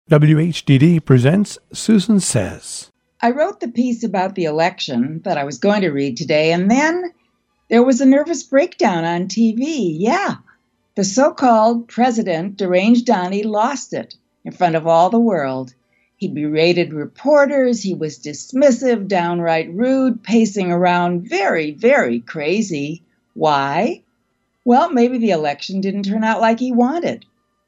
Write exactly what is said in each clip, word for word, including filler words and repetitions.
W H D D presents Susan Says. I wrote the piece about the election that I was going to read today, and then there was a nervous breakdown on T V. Yeah, the so-called President Deranged Donnie lost it in front of all the world. He berated reporters, he was dismissive, downright rude, pacing around very, very crazy. Why? Well, maybe the election didn't turn out like he wanted.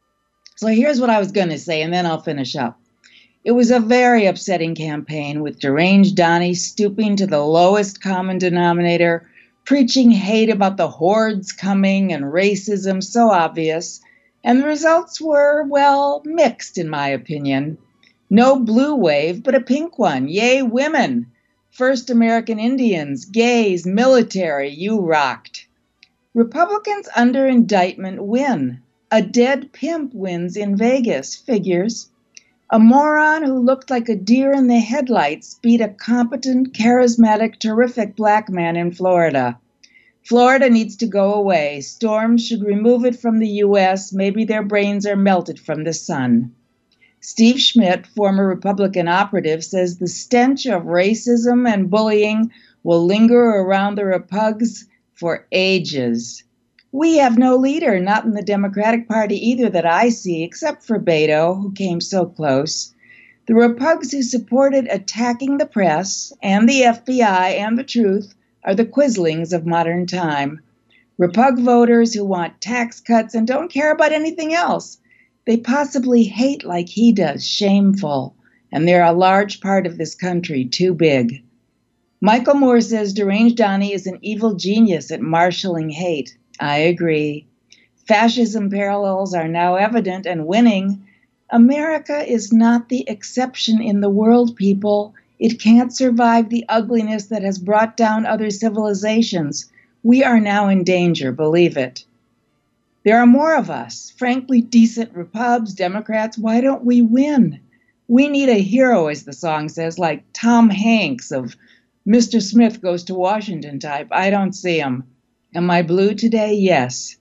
So here's what I was going to say, and then I'll finish up. It was a very upsetting campaign with Deranged Donnie stooping to the lowest common denominator, preaching hate about the hordes coming and racism so obvious, and the results were, well, mixed in my opinion. No blue wave, but a pink one. Yay, women! First American Indians, gays, military, you rocked. Republicans under indictment win. A dead pimp wins in Vegas, figures. A moron who looked like a deer in the headlights beat a competent, charismatic, terrific black man in Florida. Florida needs to go away. Storms should remove it from the U S. Maybe their brains are melted from the sun. Steve Schmidt, former Republican operative, says the stench of racism and bullying will linger around the Repugs for ages. We have no leader, not in the Democratic Party either that I see, except for Beto, who came so close. The Repugs who supported attacking the press and the F B I and the truth are the Quislings of modern time. Repug voters who want tax cuts and don't care about anything else. They possibly hate like he does, shameful, and they're a large part of this country, too big. Michael Moore says Deranged Donnie is an evil genius at marshaling hate. I agree. Fascism parallels are now evident and winning. America is not the exception in the world, people. It can't survive the ugliness that has brought down other civilizations. We are now in danger, believe it. There are more of us, frankly decent Repubs, Democrats. Why don't we win? We need a hero, as the song says, like Tom Hanks of Mister Smith Goes to Washington type. I don't see him. Am I blue today? Yes.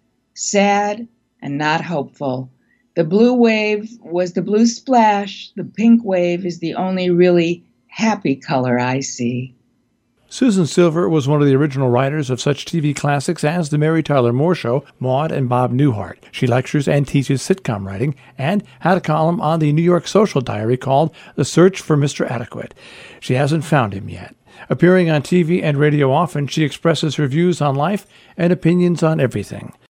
Sad and not hopeful. The blue wave was the blue splash. The pink wave is the only really happy color I see. Susan Silver was one of the original writers of such T V classics as The Mary Tyler Moore Show, Maude, and Bob Newhart. She lectures and teaches sitcom writing and had a column on the New York Social Diary called The Search for Mister Adequate. She hasn't found him yet. Appearing on T V and radio often, she expresses her views on life and opinions on everything.